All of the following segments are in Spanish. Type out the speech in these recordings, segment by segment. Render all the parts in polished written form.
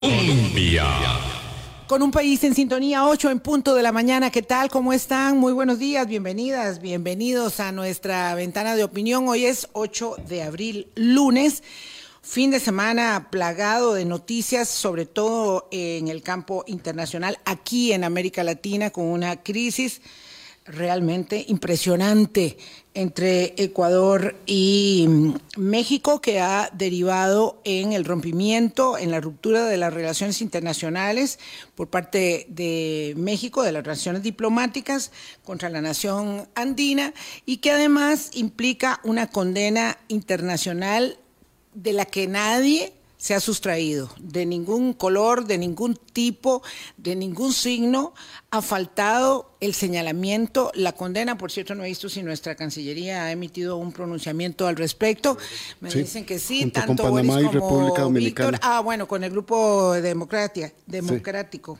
Colombia. Con un país en sintonía, 8 en punto de la mañana. ¿Qué tal? ¿Cómo están? Muy buenos días, bienvenidas, bienvenidos a nuestra ventana de opinión. Hoy es 8 de abril, lunes, fin de semana plagado de noticias, sobre todo en el campo internacional, aquí en América Latina, con una crisis realmente impresionante entre Ecuador y México, que ha derivado en el rompimiento, en la ruptura de las relaciones internacionales por parte de México, de las relaciones diplomáticas contra la nación andina, y que además implica una condena internacional de la que nadie se ha sustraído, de ningún color, de ningún tipo, de ningún signo. Ha faltado el señalamiento, la condena. Por cierto, no he visto si nuestra Cancillería ha emitido un pronunciamiento al respecto. Me dicen que sí, tanto tanto Boris Panamá y como República Dominicana. Víctor. Bueno, con el grupo democrático,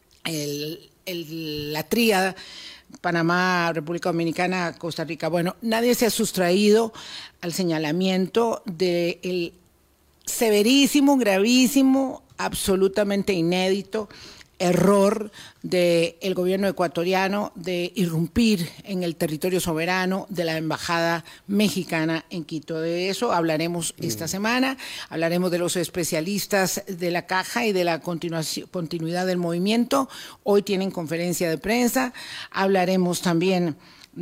la tríada, Panamá, República Dominicana, Costa Rica. Bueno, nadie se ha sustraído al señalamiento del severísimo, gravísimo, absolutamente inédito error del gobierno ecuatoriano de irrumpir en el territorio soberano de la embajada mexicana en Quito. De eso hablaremos esta semana, hablaremos de los especialistas de la Caja y de la continuidad del movimiento. Hoy tienen conferencia de prensa, hablaremos también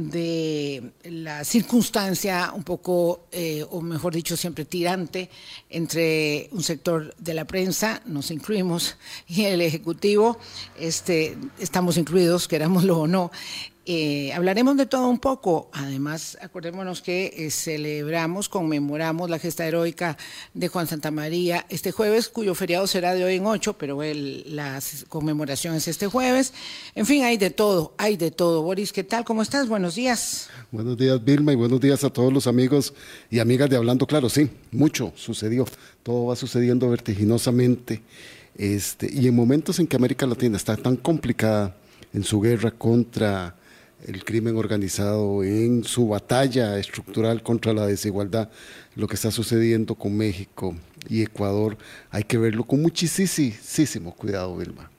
de la circunstancia un poco, o mejor dicho, siempre tirante entre un sector de la prensa, nos incluimos, y el Ejecutivo, estamos incluidos, querámoslo o no. Hablaremos de todo un poco. Además, acordémonos que conmemoramos la gesta heroica de Juan Santamaría este jueves, cuyo feriado será de hoy en 8, pero la conmemoración es este jueves. En fin, hay de todo, hay de todo. Boris, ¿qué tal? ¿Cómo estás? Buenos días. Buenos días, Vilma, y buenos días a todos los amigos y amigas de Hablando Claro. Sí, mucho sucedió, todo va sucediendo vertiginosamente, y en momentos en que América Latina está tan complicada en su guerra contra el crimen organizado, en su batalla estructural contra la desigualdad, lo que está sucediendo con México y Ecuador, hay que verlo con muchísimo cuidado, Vilma.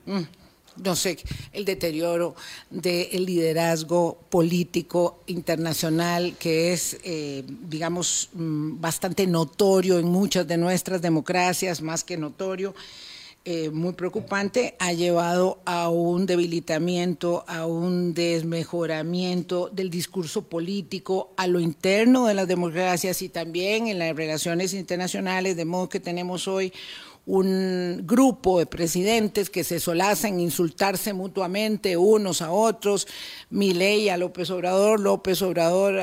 No sé, el deterioro del liderazgo político internacional que es, digamos, bastante notorio en muchas de nuestras democracias, más que notorio, muy preocupante, ha llevado a un debilitamiento, a un desmejoramiento del discurso político a lo interno de las democracias y también en las relaciones internacionales, de modo que tenemos hoy un grupo de presidentes que se solazan insultarse mutuamente unos a otros, Milei a López Obrador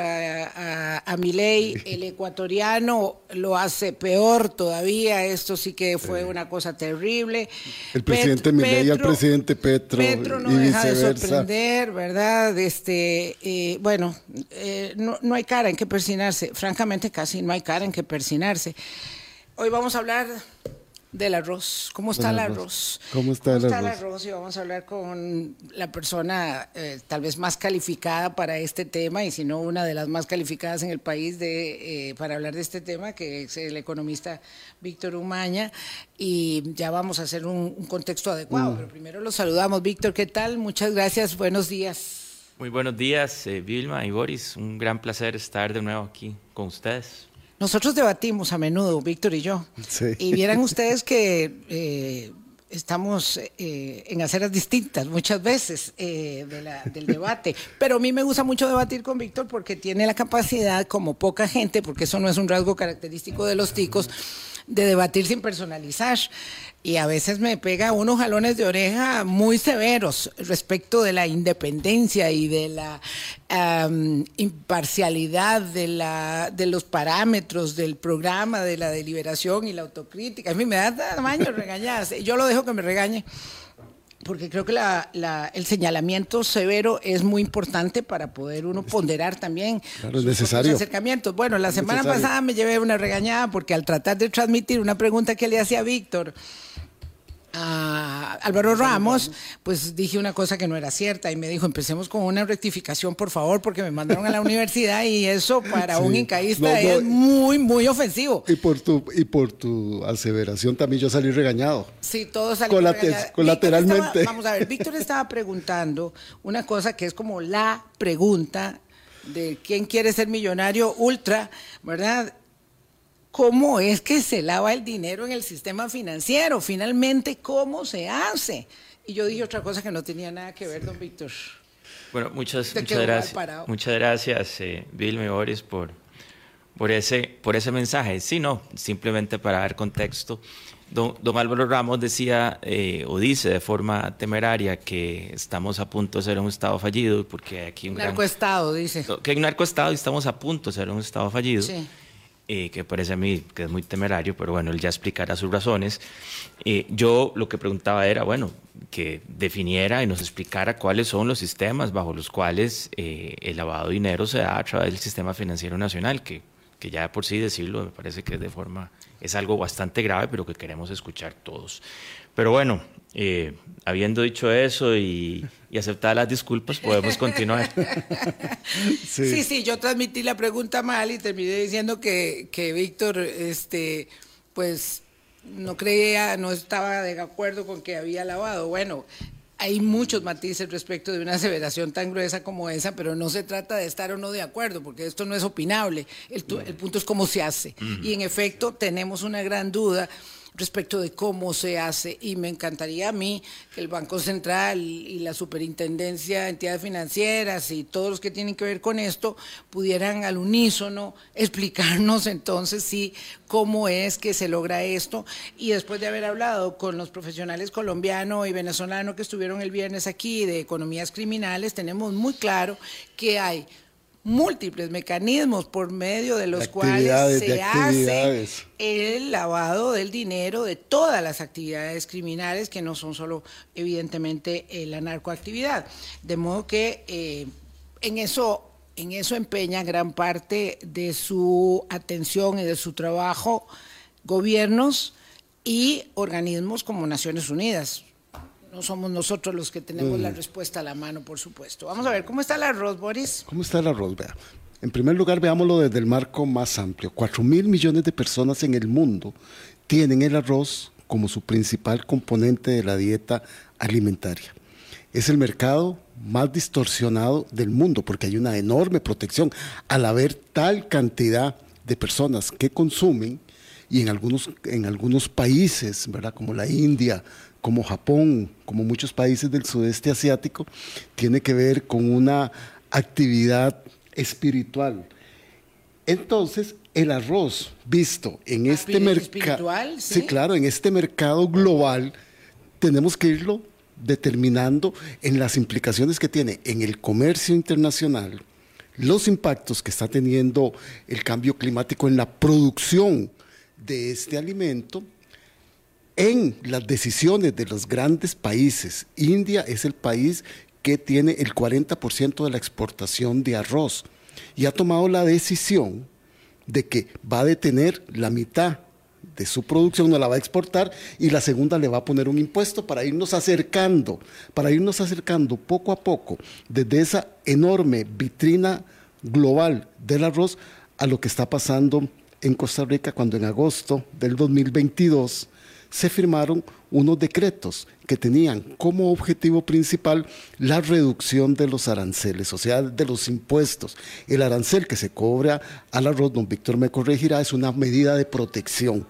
a Milei, el ecuatoriano lo hace peor todavía, esto sí que fue una cosa terrible. El presidente Milei al presidente Petro no y deja de viceversa. sorprender, ¿verdad? No hay cara en que persinarse, francamente casi no hay cara en que persinarse. Hoy vamos a hablar del arroz. ¿Cómo está el arroz? ¿Cómo está el arroz? Y vamos a hablar con la persona tal vez más calificada para este tema, y si no una de las más calificadas en el país para hablar de este tema, que es el economista Víctor Umaña, y ya vamos a hacer un contexto adecuado, pero primero los saludamos. Víctor, ¿qué tal? Muchas gracias, buenos días. Muy buenos días, Vilma y Boris, un gran placer estar de nuevo aquí con ustedes. Nosotros debatimos a menudo, Víctor y yo, sí. Y vieran ustedes que estamos en aceras distintas muchas veces del debate, pero a mí me gusta mucho debatir con Víctor porque tiene la capacidad, como poca gente, porque eso no es un rasgo característico de los ticos, de debatir sin personalizar, y a veces me pega unos jalones de oreja muy severos respecto de la independencia y de la imparcialidad de los parámetros del programa, de la deliberación y la autocrítica. A mí me da tamaño regañadas, yo lo dejo que me regañe, porque creo que el señalamiento severo es muy importante para poder uno ponderar también sus necesario acercamientos. Bueno, la semana pasada me llevé una regañada porque al tratar de transmitir una pregunta que le hacía a Víctor a Álvaro Ramos, pues dije una cosa que no era cierta y me dijo, empecemos con una rectificación, por favor, porque me mandaron a la universidad y eso para un incaísta es muy, muy ofensivo. Y por tu aseveración también yo salí regañado. Sí, todos salimos regañados. Colateralmente. Vamos a ver, Víctor estaba preguntando una cosa que es como la pregunta de quién quiere ser millonario ultra, ¿verdad? ¿Cómo es que se lava el dinero en el sistema financiero? Finalmente, ¿cómo se hace? Y yo dije otra cosa que no tenía nada que ver, don Víctor. Bueno, muchas gracias, Vilma y Boris, por ese mensaje. Sí, no, simplemente para dar contexto. Don Álvaro Ramos decía o dice de forma temeraria que estamos a punto de ser un Estado fallido porque aquí narcoestado, dice. Que hay un narcoestado y estamos a punto de ser un Estado fallido. Sí. Que parece a mí que es muy temerario, pero bueno, él ya explicará sus razones. Yo lo que preguntaba era, bueno, que definiera y nos explicara cuáles son los sistemas bajo los cuales el lavado de dinero se da a través del sistema financiero nacional, que ya por sí decirlo me parece que es algo bastante grave, pero que queremos escuchar todos. Pero bueno, habiendo dicho eso y aceptadas las disculpas, podemos continuar. Sí, yo transmití la pregunta mal y terminé diciendo que Víctor, pues no estaba de acuerdo con que había lavado. Bueno, hay muchos matices respecto de una aseveración tan gruesa como esa, pero no se trata de estar o no de acuerdo, porque esto no es opinable. El punto es cómo se hace. Y en efecto, tenemos una gran duda respecto de cómo se hace, y me encantaría a mí que el Banco Central y la Superintendencia de Entidades Financieras y todos los que tienen que ver con esto pudieran al unísono explicarnos entonces sí cómo es que se logra esto, y después de haber hablado con los profesionales colombianos y venezolanos que estuvieron el viernes aquí de economías criminales, tenemos muy claro que hay múltiples mecanismos por medio de los cuales se hace el lavado del dinero de todas las actividades criminales, que no son solo evidentemente la narcoactividad. De modo que en eso empeña gran parte de su atención y de su trabajo gobiernos y organismos como Naciones Unidas. No somos nosotros los que tenemos la respuesta a la mano, por supuesto. Vamos a ver, ¿cómo está el arroz, Boris? ¿Cómo está el arroz? Vea. En primer lugar, veámoslo desde el marco más amplio. 4.000 millones de personas en el mundo tienen el arroz como su principal componente de la dieta alimentaria. Es el mercado más distorsionado del mundo porque hay una enorme protección al haber tal cantidad de personas que consumen, y en algunos países, ¿verdad?, como la India, como Japón, como muchos países del sudeste asiático, tiene que ver con una actividad espiritual. Entonces, el arroz visto en este mercado, ¿sí? Claro, en este mercado global, tenemos que irlo determinando en las implicaciones que tiene en el comercio internacional, los impactos que está teniendo el cambio climático en la producción de este alimento, en las decisiones de los grandes países. India es el país que tiene el 40% de la exportación de arroz y ha tomado la decisión de que va a detener la mitad de su producción, no la va a exportar, y la segunda le va a poner un impuesto para irnos acercando poco a poco desde esa enorme vitrina global del arroz a lo que está pasando en Costa Rica, cuando en agosto del 2022 se firmaron unos decretos que tenían como objetivo principal la reducción de los aranceles, o sea, de los impuestos. El arancel que se cobra al arroz, don Víctor me corregirá, es una medida de protección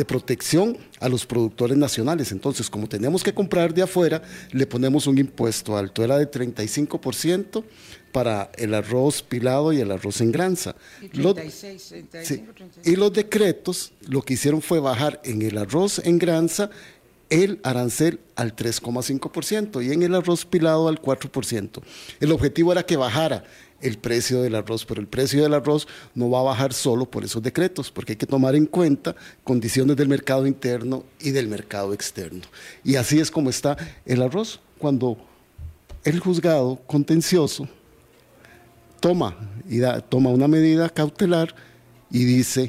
a los productores nacionales. Entonces, como tenemos que comprar de afuera, le ponemos un impuesto alto, era de 35% para el arroz pilado y el arroz en granza. Y 36, 35, 36. Y los decretos lo que hicieron fue bajar en el arroz en granza el arancel al 3,5% y en el arroz pilado al 4%. El objetivo era que bajara el precio del arroz, pero el precio del arroz no va a bajar solo por esos decretos, porque hay que tomar en cuenta condiciones del mercado interno y del mercado externo. Y así es como está el arroz cuando el juzgado contencioso toma una medida cautelar y dice: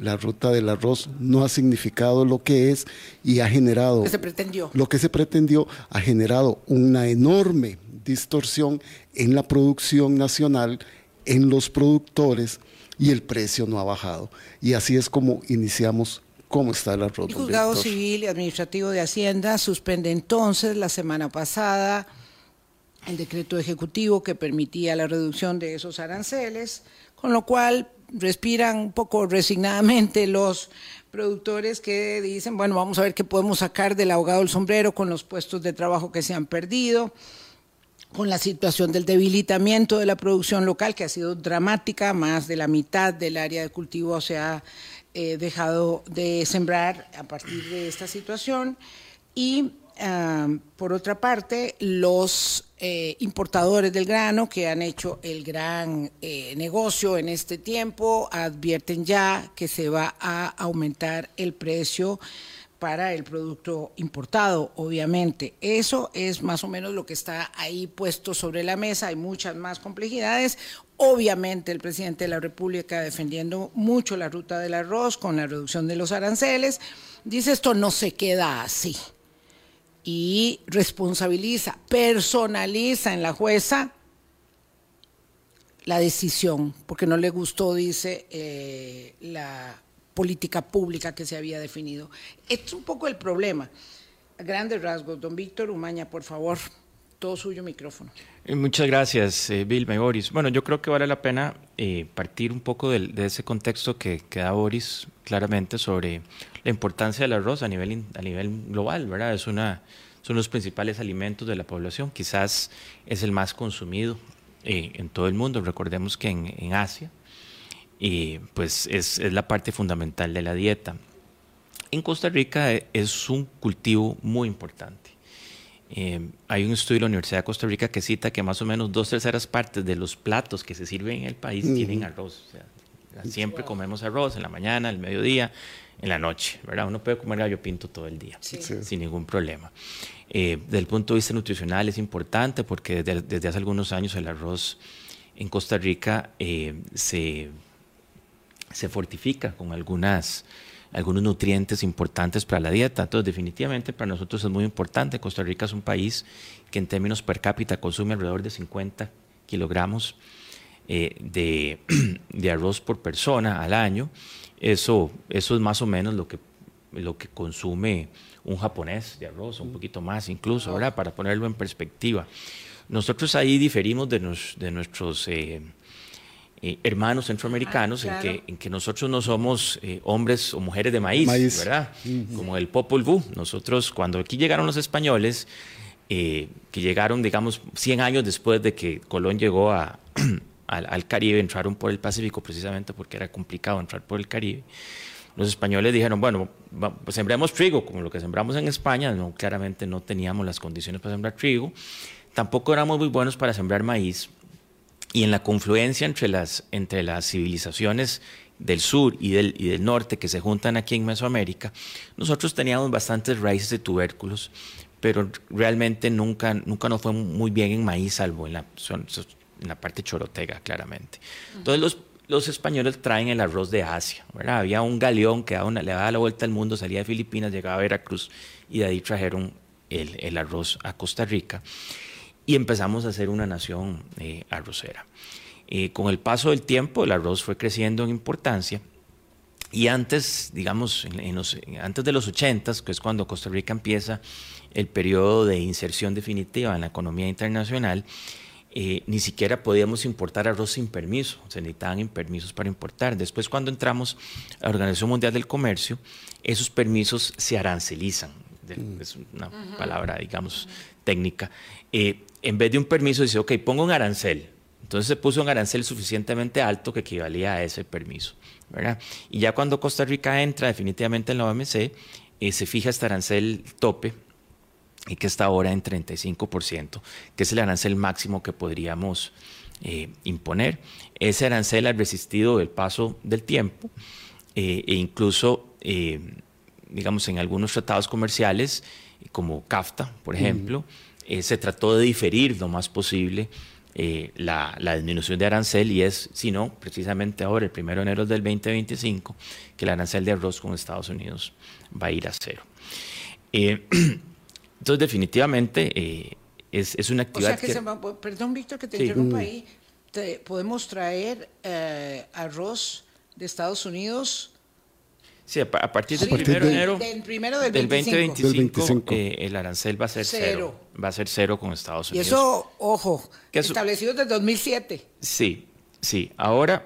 la ruta del arroz no ha significado lo que es y ha generado... Lo que se pretendió. Lo que se pretendió ha generado una enorme distorsión en la producción nacional, en los productores, y el precio no ha bajado. Y así es como iniciamos cómo está el arroz. El Juzgado Civil y Administrativo de Hacienda suspende entonces la semana pasada el decreto ejecutivo que permitía la reducción de esos aranceles, con lo cual respiran un poco resignadamente los productores que dicen, bueno, vamos a ver qué podemos sacar del ahogado del sombrero con los puestos de trabajo que se han perdido, con la situación del debilitamiento de la producción local, que ha sido dramática. Más de la mitad del área de cultivo se ha dejado de sembrar a partir de esta situación. Y por otra parte, los importadores del grano, que han hecho el gran negocio en este tiempo, advierten ya que se va a aumentar el precio para el producto importado, obviamente. Eso es más o menos lo que está ahí puesto sobre la mesa. Hay muchas más complejidades. Obviamente el presidente de la República, defendiendo mucho la ruta del arroz con la reducción de los aranceles, dice esto no se queda así. Y responsabiliza, personaliza en la jueza la decisión, porque no le gustó, dice, la política pública que se había definido. Es un poco el problema. A grandes rasgos, don Víctor Umaña, por favor, todo suyo micrófono. Muchas gracias, Vilma y Boris. Bueno, yo creo que vale la pena partir un poco de ese contexto que da Boris claramente sobre la importancia del arroz a nivel global, ¿verdad? Son los principales alimentos de la población, quizás es el más consumido en todo el mundo. Recordemos que en Asia pues es la parte fundamental de la dieta. En Costa Rica es un cultivo muy importante. Hay un estudio de la Universidad de Costa Rica que cita que más o menos 2/3 partes de los platos que se sirven en el país tienen arroz. O sea, siempre comemos arroz en la mañana, al mediodía, en la noche, ¿verdad? Uno puede comer gallo pinto todo el día, sin ningún problema. Desde el punto de vista nutricional es importante porque desde hace algunos años el arroz en Costa Rica se fortifica con algunos nutrientes importantes para la dieta. Entonces, definitivamente para nosotros es muy importante. Costa Rica es un país que en términos per cápita consume alrededor de 50 kilogramos de arroz por persona al año. Eso es más o menos lo que consume un japonés de arroz, un poquito más incluso, ¿verdad? Para ponerlo en perspectiva. Nosotros ahí diferimos de nuestros hermanos centroamericanos, claro, en que nosotros no somos hombres o mujeres de maíz. ¿Verdad? Como el Popol Vuh. Nosotros, cuando aquí llegaron los españoles, que llegaron, digamos, 100 años después de que Colón llegó al Caribe, entraron por el Pacífico precisamente porque era complicado entrar por el Caribe. Los españoles dijeron, bueno, pues sembremos trigo, como lo que sembramos en España. No, claramente no teníamos las condiciones para sembrar trigo. Tampoco éramos muy buenos para sembrar maíz. Y en la confluencia entre las civilizaciones del sur y del norte que se juntan aquí en Mesoamérica, nosotros teníamos bastantes raíces de tubérculos, pero realmente nunca nos fue muy bien en maíz, salvo en la parte chorotega, claramente. Entonces los españoles traen el arroz de Asia, ¿verdad? Había un galeón que le daba la vuelta al mundo, salía de Filipinas, llegaba a Veracruz y de ahí trajeron el arroz a Costa Rica. Y empezamos a ser una nación arrocera. Con el paso del tiempo, el arroz fue creciendo en importancia y antes, digamos, antes de los 80s, que es cuando Costa Rica empieza el periodo de inserción definitiva en la economía internacional, ni siquiera podíamos importar arroz sin permiso, se necesitaban permisos para importar. Después, cuando entramos a la Organización Mundial del Comercio, esos permisos se arancelizan. Es una palabra, digamos, técnica. En vez de un permiso, dice, ok, pongo un arancel. Entonces se puso un arancel suficientemente alto que equivalía a ese permiso, ¿verdad? Y ya cuando Costa Rica entra definitivamente en la OMC, se fija este arancel tope, y que está ahora en 35%, que es el arancel máximo que podríamos imponer. Ese arancel ha resistido el paso del tiempo e incluso, digamos, en algunos tratados comerciales, como CAFTA, por ejemplo, se trató de diferir lo más posible la disminución de arancel, y es, si no, precisamente ahora, el 1 de enero del 2025, que el arancel de arroz con Estados Unidos va a ir a cero. Entonces, definitivamente, es una actividad perdón, Víctor, que te sí. interrumpa ahí. ¿Podemos traer arroz de Estados Unidos? Sí, a partir del 1 de enero del 2025, el arancel va a ser cero. Va a ser cero con Estados Unidos. Y eso, ojo, establecido desde 2007. Sí, sí. Ahora,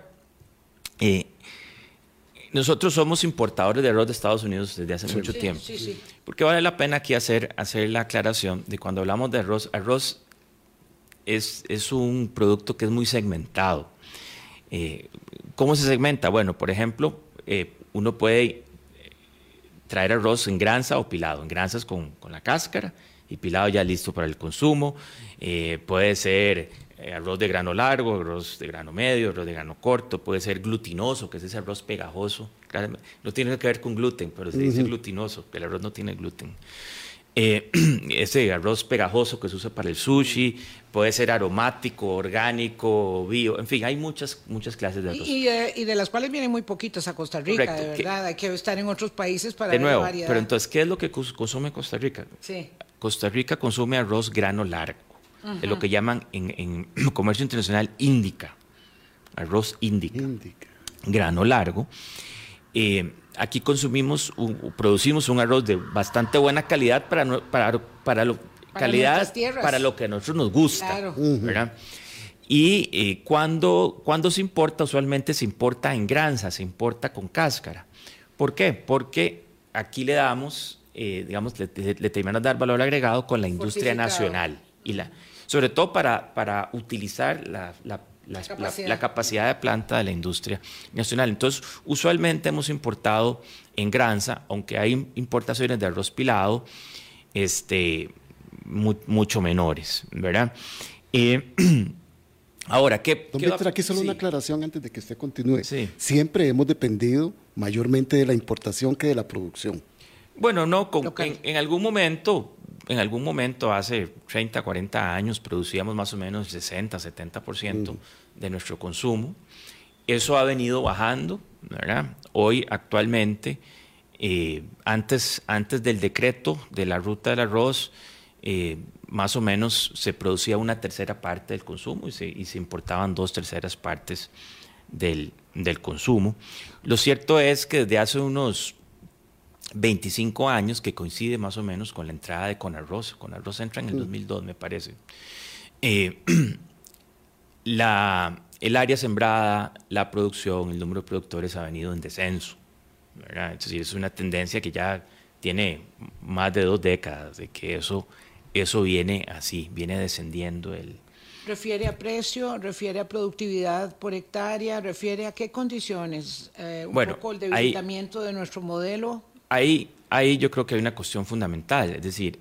nosotros somos importadores de arroz de Estados Unidos desde hace mucho tiempo. Sí. Porque vale la pena aquí hacer la aclaración de cuando hablamos de arroz es un producto que es muy segmentado. ¿Cómo se segmenta? Bueno, por ejemplo, uno puede traer arroz en granza o pilado. En granzas con la cáscara y pilado ya listo para el consumo. Puede ser arroz de grano largo, arroz de grano medio, arroz de grano corto. Puede ser glutinoso, que es ese arroz pegajoso. No tiene que ver con gluten, pero se dice glutinoso, que el arroz no tiene gluten. Ese arroz pegajoso que se usa para el sushi, puede ser aromático, orgánico, bio, en fin, hay muchas clases de arroz. Y de las cuales vienen muy poquitas a Costa Rica. Correcto, de verdad, hay que estar en otros países para ver la variedad. Pero entonces, ¿qué es lo que consume Costa Rica? Sí. Costa Rica consume arroz grano largo, es lo que llaman en comercio internacional índica, arroz índica. Grano largo. Aquí producimos un arroz de bastante buena calidad para lo que a nosotros nos gusta, claro. ¿Verdad? Y cuando se importa, usualmente se importa en granza, se importa con cáscara. ¿Por qué? Porque aquí le damos, le terminamos de dar valor agregado con la industria nacional, y sobre todo para utilizar la capacidad de planta de la industria nacional. Entonces, usualmente hemos importado en granza, aunque hay importaciones de arroz pilado, mucho menores, ¿verdad? Ahora, don Víctor, aquí solo una aclaración antes de que usted continúe. Sí. Siempre hemos dependido mayormente de la importación que de la producción. Bueno, no, en algún momento, hace 30, 40 años, producíamos más o menos 60, 70% de nuestro consumo. Eso ha venido bajando, ¿verdad? Hoy, actualmente, antes del decreto de la ruta del arroz, más o menos se producía una tercera parte del consumo y se importaban 2/3 partes del consumo. Lo cierto es que desde hace unos 25 años, que coincide más o menos con la entrada de Conarroz. Conarroz entra en el 2002, me parece. El área sembrada, la producción, el número de productores ha venido en descenso, ¿verdad? Es decir, es una tendencia que ya tiene más de 2 décadas de que eso viene así, viene descendiendo. ¿Refiere a precio, refiere a productividad por hectárea, refiere a qué condiciones? Poco el debilitamiento de nuestro modelo. Ahí yo creo que hay una cuestión fundamental, es decir,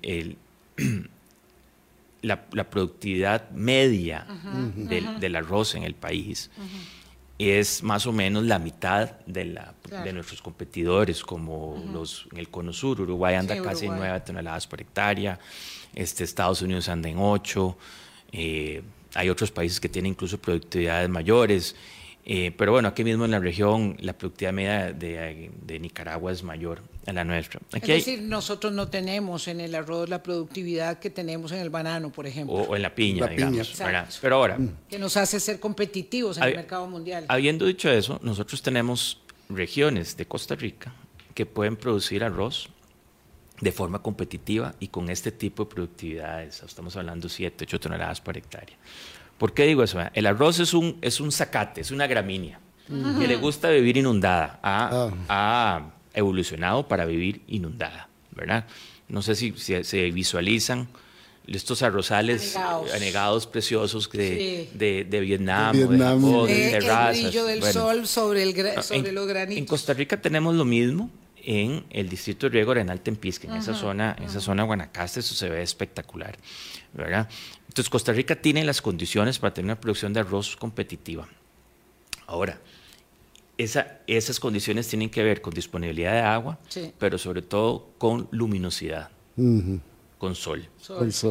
la productividad media del arroz en el país es más o menos la mitad de nuestros competidores, como en el Cono Sur. Uruguay anda casi en 9 toneladas por hectárea, Estados Unidos anda en 8, hay otros países que tienen incluso productividades mayores. Pero bueno, aquí mismo en la región la productividad media de Nicaragua es mayor a la nuestra. Aquí es decir, nosotros no tenemos en el arroz la productividad que tenemos en el banano, por ejemplo. O en la piña, digamos. Pero ahora, que nos hace ser competitivos en el mercado mundial. Habiendo dicho eso, nosotros tenemos regiones de Costa Rica que pueden producir arroz de forma competitiva y con este tipo de productividades. Estamos hablando 7, 8 toneladas por hectárea. ¿Por qué digo eso? El arroz es un zacate, es una gramínea que le gusta vivir inundada. Ha evolucionado para vivir inundada, ¿verdad? No sé si se visualizan estos arrozales anegados preciosos de Vietnam, o de Japón, de terrazas. El brillo del sol sobre los granitos. En Costa Rica tenemos lo mismo en el distrito de riego Arenal Tempisque, en esa zona Guanacaste. Eso se ve espectacular, ¿verdad? Entonces, Costa Rica tiene las condiciones para tener una producción de arroz competitiva. Ahora, esas condiciones tienen que ver con disponibilidad de agua, pero sobre todo con luminosidad, con sol. Con sol.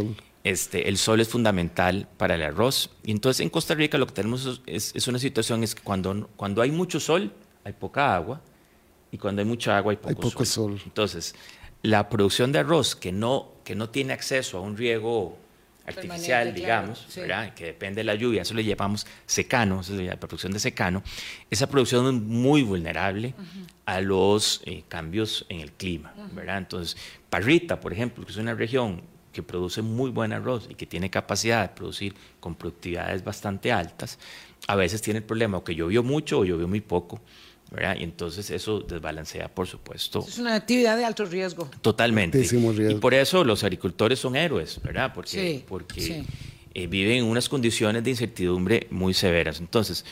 el sol es fundamental para el arroz. Y entonces en Costa Rica lo que tenemos es una situación, es que cuando hay mucho sol, hay poca agua, y cuando hay mucha agua, hay poco sol. Entonces, la producción de arroz que no tiene acceso a un riego artificial, digamos, claro, sí, ¿verdad?, que depende de la lluvia, eso le llamamos secano, eso es la producción de secano, esa producción es muy vulnerable a los cambios en el clima, ¿verdad? Entonces, Parrita, por ejemplo, que es una región que produce muy buen arroz y que tiene capacidad de producir con productividades bastante altas, a veces tiene el problema o que llovió mucho o llovió muy poco, ¿verdad? Y entonces eso desbalancea, por supuesto. Es una actividad de alto riesgo. Totalmente. Riesgo. Y por eso los agricultores son héroes, ¿verdad? Porque viven en unas condiciones de incertidumbre muy severas. Entonces,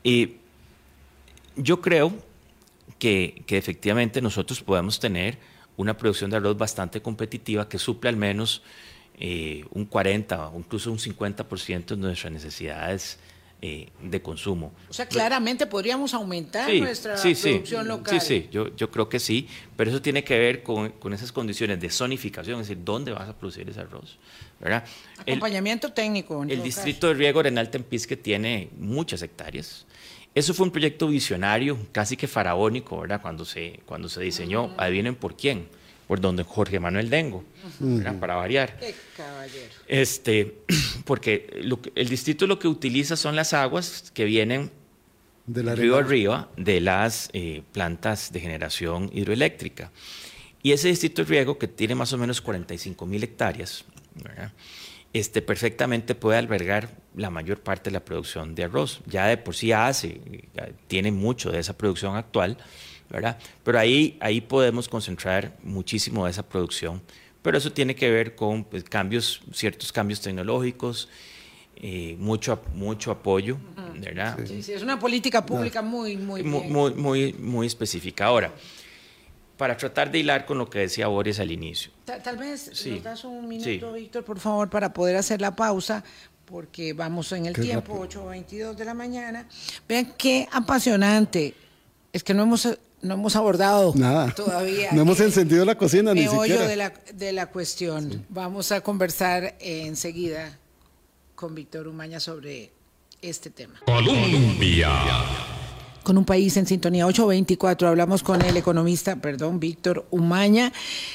yo creo que efectivamente nosotros podemos tener una producción de arroz bastante competitiva que suple al menos un 40 o incluso un 50% de nuestras necesidades de consumo. O sea, claramente podríamos aumentar nuestra producción local. Sí, yo creo que sí, pero eso tiene que ver con esas condiciones de zonificación, es decir, ¿dónde vas a producir ese arroz? ¿Verdad? Acompañamiento técnico. El distrito de riego Arenal Tempisque tiene muchas hectáreas. Eso fue un proyecto visionario, casi que faraónico, ¿verdad? Cuando se diseñó, adivinen por quién, por donde Jorge Manuel Dengo, ¿verdad? Para variar. ¡Qué caballero! Porque el distrito lo que utiliza son las aguas que vienen de río arriba de las plantas de generación hidroeléctrica. Y ese distrito de riego, que tiene más o menos 45,000 hectáreas, ¿verdad?, perfectamente puede albergar la mayor parte de la producción de arroz. Ya de por sí tiene mucho de esa producción actual, ¿verdad? Pero ahí podemos concentrar muchísimo de esa producción. Pero eso tiene que ver con pues, ciertos cambios tecnológicos, mucho apoyo, ¿verdad? Sí, es una política pública muy específica. Ahora, para tratar de hilar con lo que decía Boris al inicio. Tal vez nos das un minuto, Víctor, por favor, para poder hacer la pausa, porque vamos en el tiempo, 8:22 de la mañana. Vean qué apasionante. Es que no hemos abordado nada todavía. No hemos encendido la cocina ni siquiera. de la cuestión. Sí. Vamos a conversar enseguida con Víctor Umaña sobre este tema. Colombia. Con un país en sintonía, 8:24, hablamos con el economista, Víctor Umaña,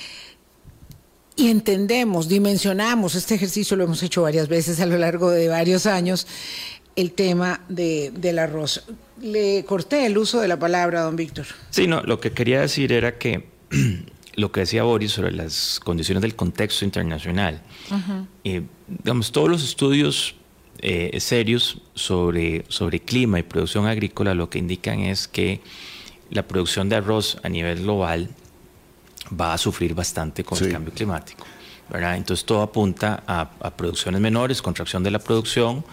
y entendemos, dimensionamos, este ejercicio lo hemos hecho varias veces a lo largo de varios años, el tema del arroz. Le corté el uso de la palabra, don Víctor. Sí, no, lo que quería decir era que lo que decía Boris sobre las condiciones del contexto internacional, digamos, todos los estudios serios sobre clima y producción agrícola lo que indican es que la producción de arroz a nivel global va a sufrir bastante con el cambio climático, ¿verdad? Entonces todo apunta a producciones menores, contracción de la producción.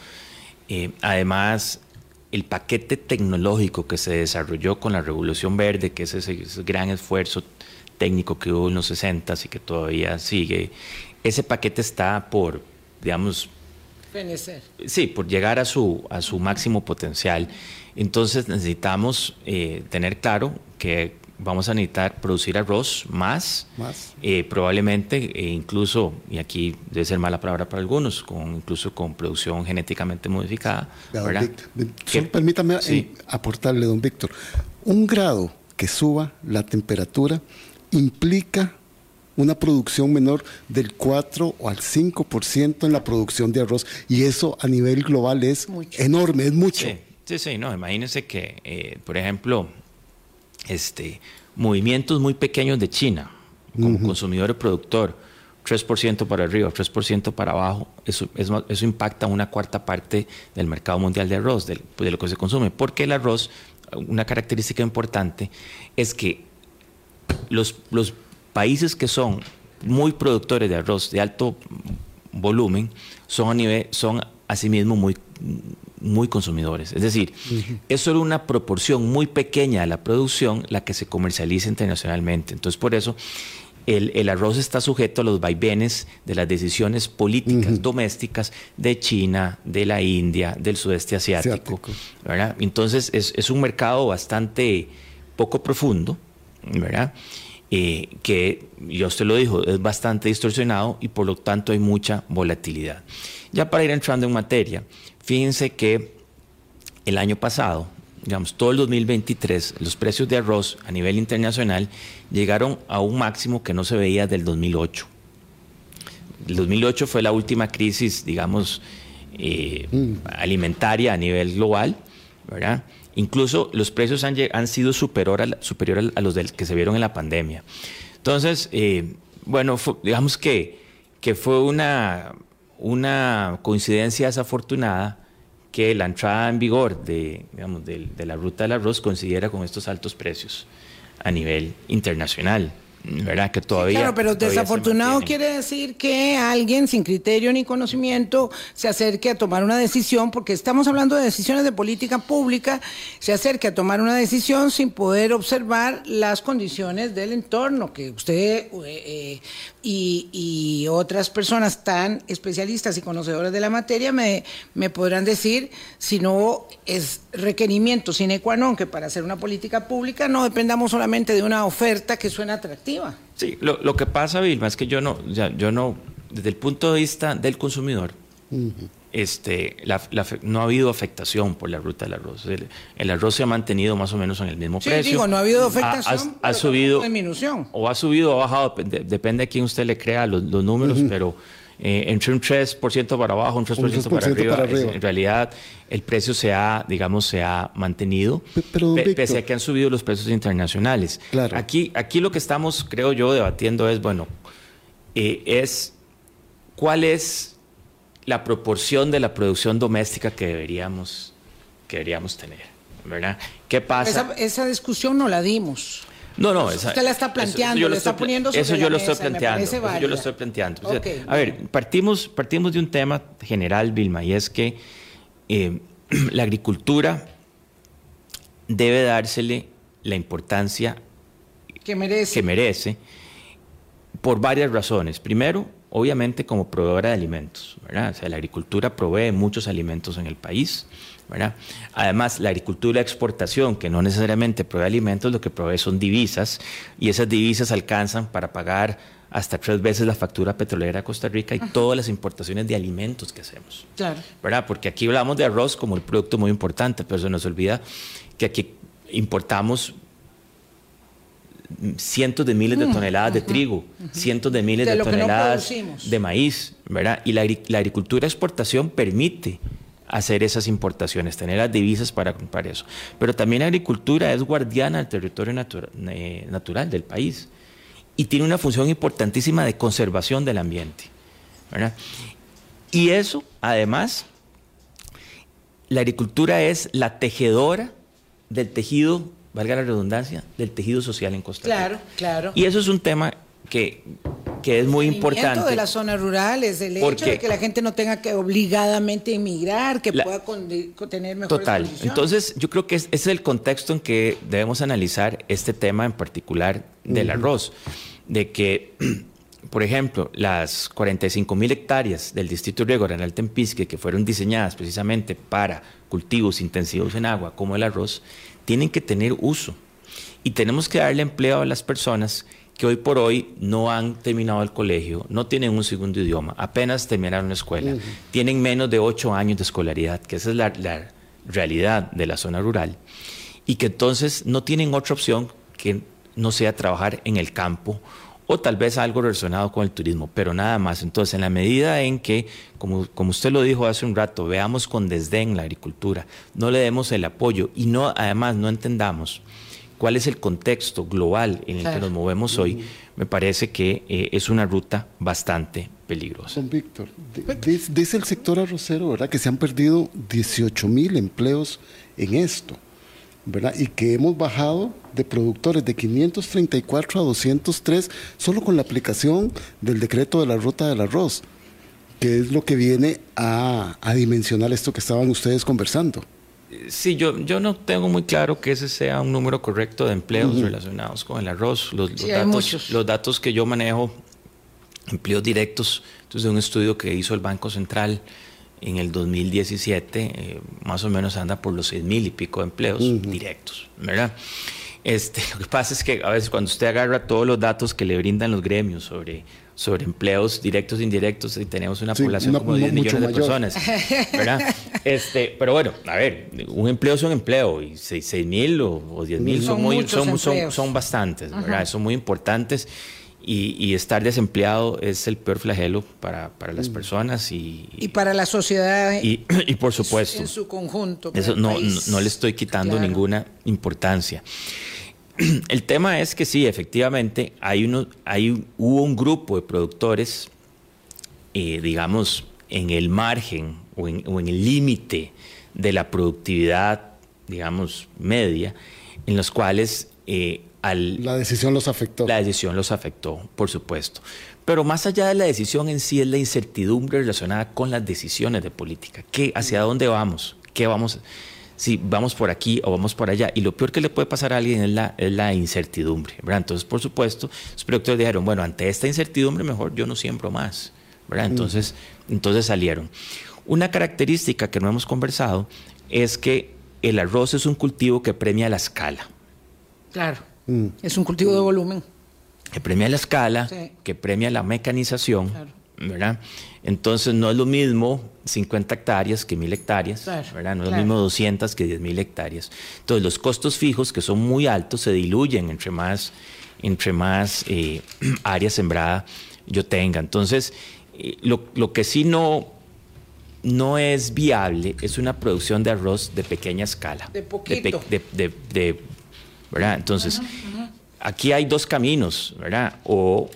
Además, el paquete tecnológico que se desarrolló con la Revolución Verde, que es ese gran esfuerzo técnico que hubo en los 60s y que todavía sigue, ese paquete está por, digamos, fenecer. Sí, por llegar a su máximo potencial. Entonces necesitamos tener claro que vamos a necesitar producir arroz más. Probablemente incluso, y aquí debe ser mala palabra para algunos, incluso con producción genéticamente modificada. Solo permítame aportarle, don Víctor, 1 grado que suba la temperatura implica una producción menor del 4 o al 5% en la producción de arroz, y eso a nivel global es enorme, es mucho. Sí, no, imagínense que, por ejemplo, movimientos muy pequeños de China, como consumidor y productor, 3% para arriba, 3% para abajo, eso impacta una 1/4 parte del mercado mundial de arroz, de lo que se consume, porque el arroz, una característica importante es que los países que son muy productores de arroz de alto volumen son asimismo muy consumidores. Es decir, es solo una proporción muy pequeña de la producción la que se comercializa internacionalmente. Entonces, por eso el arroz está sujeto a los vaivenes de las decisiones políticas domésticas de China, de la India, del sudeste asiático. ¿Verdad? Entonces, es un mercado bastante poco profundo, ¿verdad? que, ya usted lo dijo, es bastante distorsionado y por lo tanto hay mucha volatilidad. Ya para ir entrando en materia, fíjense que el año pasado, digamos, todo el 2023, los precios de arroz a nivel internacional llegaron a un máximo que no se veía del 2008. El 2008 fue la última crisis, digamos, alimentaria a nivel global, ¿verdad? Incluso los precios han sido superior a los que se vieron en la pandemia. Entonces, bueno, digamos que fue una coincidencia desafortunada que la entrada en vigor de la ruta del arroz coincidiera con estos altos precios a nivel internacional, ¿verdad? Que todavía... Sí, claro, pero desafortunado quiere decir que alguien sin criterio ni conocimiento se acerque a tomar una decisión, porque estamos hablando de decisiones de política pública, se acerque a tomar una decisión sin poder observar las condiciones del entorno, que usted y otras personas tan especialistas y conocedoras de la materia me podrán decir si no es requerimiento sine qua non que para hacer una política pública no dependamos solamente de una oferta que suena atractiva. Sí, lo que pasa, Vilma, es que yo no, desde el punto de vista del consumidor, no ha habido afectación por la ruta del arroz. El arroz se ha mantenido más o menos en el mismo precio. Sí, digo, no ha habido afectación, ha subido, disminución. O ha subido o ha bajado, depende de quién usted le crea los números, pero entre un 3% para abajo, un 3% para arriba. En realidad, el precio se ha mantenido, pese a que han subido los precios internacionales. Claro. Aquí lo que estamos, creo yo, debatiendo es, ¿cuál es la proporción de la producción doméstica que deberíamos tener, ¿verdad? ¿Qué pasa? Esa discusión no la dimos. No, usted la está planteando, le está poniendo sobre eso yo la lo mesa, estoy planteando. Eso yo lo estoy planteando. Okay, a ver, partimos de un tema general, Vilma, y es que la agricultura debe dársele la importancia que merece por varias razones. Primero, obviamente como proveedora de alimentos, ¿verdad? O sea, la agricultura provee muchos alimentos en el país, ¿verdad? Además, la agricultura de exportación, que no necesariamente provee alimentos, lo que provee son divisas, y esas divisas alcanzan para pagar hasta 3 veces la factura petrolera de Costa Rica y todas las importaciones de alimentos que hacemos. Claro. ¿Verdad? Porque aquí hablamos de arroz como el producto muy importante, pero se nos olvida que aquí importamos cientos de miles de toneladas de trigo, cientos de miles de toneladas de maíz, ¿verdad? Y la agricultura de exportación permite hacer esas importaciones, tener las divisas para comprar eso. Pero también la agricultura es guardiana del territorio natural del país y tiene una función importantísima de conservación del ambiente, ¿verdad? Y eso, además, la agricultura es la tejedora del tejido, valga la redundancia, del tejido social en Costa Rica. Claro. Y eso es un tema que es muy importante. De las zonas rurales, el hecho de que la gente no tenga que obligadamente emigrar, que pueda tener mejores condiciones. Entonces, yo creo que ese es el contexto en que debemos analizar este tema en particular del arroz. De que, por ejemplo, las 45,000 hectáreas del distrito riego Arenal Tempisque, que fueron diseñadas precisamente para cultivos intensivos en agua, como el arroz, tienen que tener uso. Y tenemos que darle empleo a las personas que hoy por hoy no han terminado el colegio, no tienen un segundo idioma, apenas terminaron la escuela, tienen menos de 8 años de escolaridad, que esa es la realidad de la zona rural, y que entonces no tienen otra opción que no sea trabajar en el campo o tal vez algo relacionado con el turismo, pero nada más. Entonces, en la medida en que, como usted lo dijo hace un rato, veamos con desdén la agricultura, no le demos el apoyo y además no entendamos cuál es el contexto global en el que nos movemos hoy, me parece que es una ruta bastante peligrosa. Don Víctor, dice el sector arrocero, ¿verdad?, que se han perdido 18,000 empleos en esto, ¿verdad? Y que hemos bajado de productores de 534 a 203 solo con la aplicación del decreto de la ruta del arroz, que es lo que viene a dimensionar esto que estaban ustedes conversando. Sí, yo no tengo muy claro que ese sea un número correcto de empleos relacionados con el arroz. Los datos que yo manejo, empleos directos, entonces de un estudio que hizo el Banco Central en el 2017, más o menos anda por los 6,000 y pico de empleos directos, ¿verdad? Lo que pasa es que a veces cuando usted agarra todos los datos que le brindan los gremios sobre empleos directos e indirectos, y tenemos una población como 10 millones de personas, ¿verdad? Pero bueno, a ver, un empleo es un empleo, y 6,000 o 10,000 son bastantes, ¿verdad? Son muy importantes, y estar desempleado es el peor flagelo para las personas y para la sociedad y por supuesto en su conjunto. Eso no le estoy quitando ninguna importancia. El tema es que sí, efectivamente, hubo un grupo de productores, digamos, en el margen o en el límite de la productividad, digamos, media, en los cuales la decisión los afectó. La decisión los afectó, por supuesto. Pero más allá de la decisión en sí, es la incertidumbre relacionada con las decisiones de política. ¿Hacia dónde vamos? ¿Qué vamos? Si vamos por aquí o vamos por allá. Y lo peor que le puede pasar a alguien es la incertidumbre, ¿verdad? Entonces, por supuesto, los productores dijeron, bueno, ante esta incertidumbre mejor yo no siembro más, ¿verdad? Entonces salieron. Una característica que no hemos conversado es que el arroz es un cultivo que premia la escala. Claro, es un cultivo de volumen. Que premia la escala, sí, que premia la mecanización, claro, ¿verdad? Entonces no es lo mismo 50 hectáreas que 1,000 hectáreas, claro, ¿verdad? No es lo mismo 200 que 10,000 hectáreas. Entonces los costos fijos, que son muy altos, se diluyen entre más área sembrada yo tenga. Entonces lo que sí no es viable es una producción de arroz de pequeña escala. De poquito. ¿Verdad? Entonces, aquí hay dos caminos, ¿verdad? O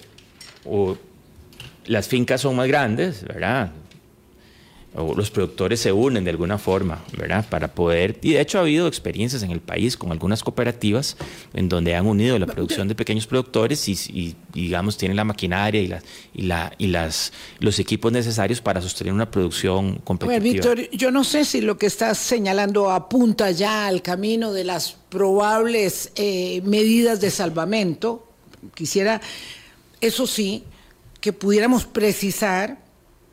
las fincas son más grandes, ¿verdad? O los productores se unen de alguna forma, ¿verdad? Para poder... Y de hecho ha habido experiencias en el país con algunas cooperativas en donde han unido la producción de pequeños productores y digamos, tienen la maquinaria y los equipos necesarios para sostener una producción competitiva. A ver, Víctor, yo no sé si lo que estás señalando apunta ya al camino de las probables medidas de salvamento. Quisiera, eso sí, que pudiéramos precisar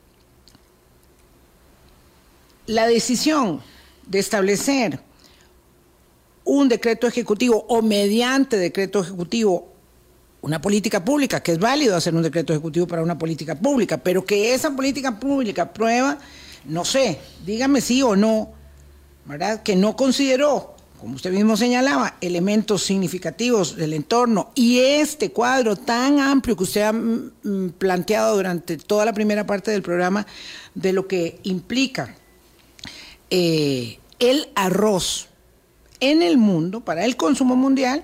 la decisión de establecer un decreto ejecutivo o mediante decreto ejecutivo una política pública, que es válido hacer un decreto ejecutivo para una política pública, pero que esa política pública prueba, no sé, dígame sí o no, ¿verdad? Que no consideró, como usted mismo señalaba, elementos significativos del entorno y este cuadro tan amplio que usted ha planteado durante toda la primera parte del programa de lo que implica el arroz en el mundo, para el consumo mundial,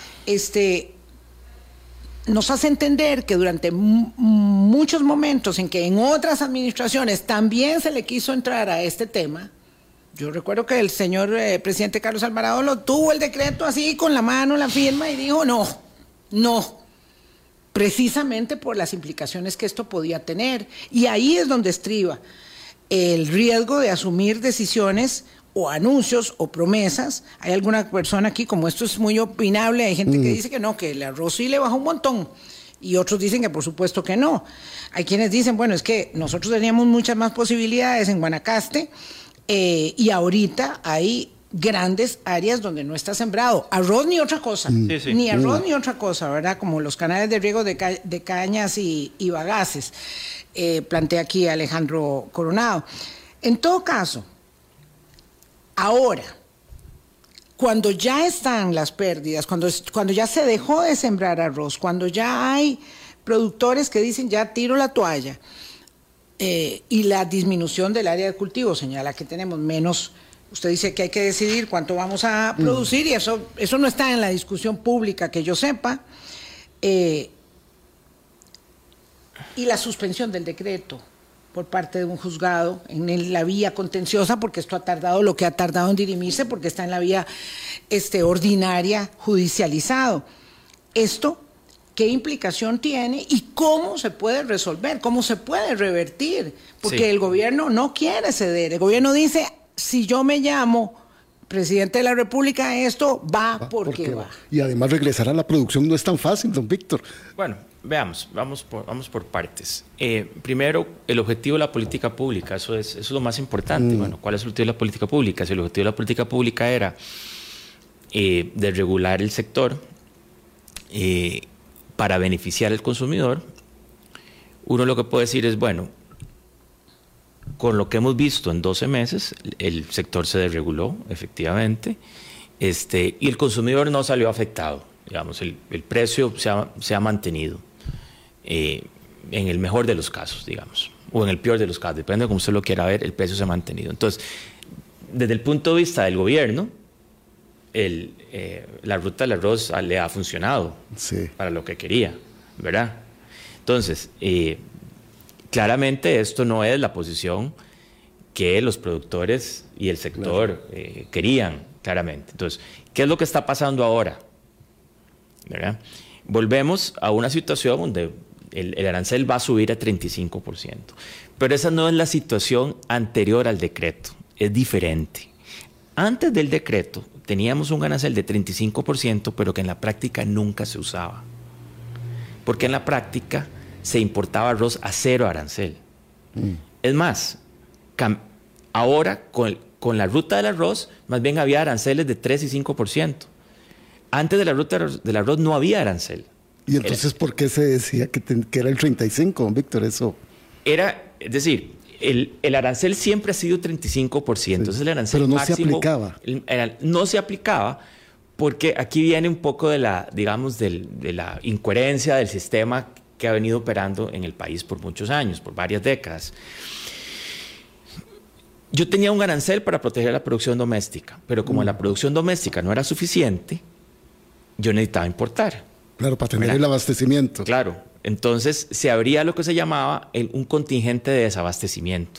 nos hace entender que durante muchos momentos en que en otras administraciones también se le quiso entrar a este tema, yo recuerdo que el señor presidente Carlos Alvarado lo tuvo el decreto así con la mano, la firma y dijo no, precisamente por las implicaciones que esto podía tener. Y ahí es donde estriba el riesgo de asumir decisiones o anuncios o promesas. Hay alguna persona aquí, como esto es muy opinable, hay gente que dice que no, que el arroz sí le bajó un montón, y otros dicen que por supuesto que no. Hay quienes dicen, bueno, es que nosotros teníamos muchas más posibilidades en Guanacaste, y ahorita hay grandes áreas donde no está sembrado arroz ni otra cosa, ni arroz ni otra cosa, ¿verdad? Como los canales de riego de cañas y bagaces, plantea aquí Alejandro Coronado. En todo caso, ahora, cuando ya están las pérdidas, cuando ya se dejó de sembrar arroz, cuando ya hay productores que dicen ya tiro la toalla, y la disminución del área de cultivo señala que tenemos menos. Usted dice que hay que decidir cuánto vamos a producir y eso no está en la discusión pública que yo sepa. Y la suspensión del decreto por parte de un juzgado en la vía contenciosa, porque esto ha tardado lo que ha tardado en dirimirse, porque está en la vía ordinaria judicializado. Esto, ¿qué implicación tiene y cómo se puede resolver, cómo se puede revertir? Porque el gobierno no quiere ceder. El gobierno dice, si yo me llamo presidente de la República, esto va porque va. Y además regresar a la producción no es tan fácil, don Víctor. Bueno, veamos, vamos por partes. Primero, el objetivo de la política pública, eso es lo más importante. Bueno, ¿cuál es el objetivo de la política pública? Si el objetivo de la política pública era de regular el sector para beneficiar al consumidor, uno lo que puede decir es, bueno, con lo que hemos visto en 12 meses, el sector se desreguló, efectivamente, y el consumidor no salió afectado. Digamos, el precio se ha mantenido, en el mejor de los casos, digamos, o en el peor de los casos, depende de cómo usted lo quiera ver, el precio se ha mantenido. Entonces, desde el punto de vista del gobierno, la ruta del arroz le ha funcionado para lo que quería, ¿verdad? Entonces, claramente esto no es la posición que los productores y el sector querían, claramente. Entonces, ¿qué es lo que está pasando ahora? ¿Verdad? Volvemos a una situación donde el arancel va a subir a 35%. Pero esa no es la situación anterior al decreto, es diferente. Antes del decreto teníamos un arancel de 35%, pero que en la práctica nunca se usaba. Porque en la práctica se importaba arroz a cero arancel. Es más, ahora con la ruta del arroz, más bien había aranceles de 3 y 5%. Antes de la ruta del arroz no había arancel. ¿Y entonces por qué se decía que era el 35, don Víctor? Eso es decir, el arancel siempre ha sido 35%. Sí, entonces el arancel pero no máximo, se aplicaba. No se aplicaba porque aquí viene un poco de la incoherencia del sistema que ha venido operando en el país por muchos años, por varias décadas. Yo tenía un arancel para proteger la producción doméstica, pero como la producción doméstica no era suficiente, yo necesitaba importar. Claro, para tener el abastecimiento. Claro, entonces se abría lo que se llamaba un contingente de desabastecimiento.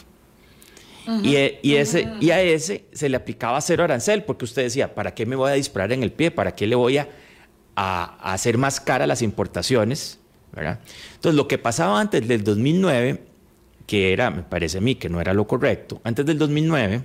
Y a ese se le aplicaba cero arancel, porque usted decía, ¿para qué me voy a disparar en el pie? ¿Para qué le voy a hacer más cara las importaciones? ¿Verdad? Entonces, lo que pasaba antes del 2009, que era, me parece a mí, que no era lo correcto, antes del 2009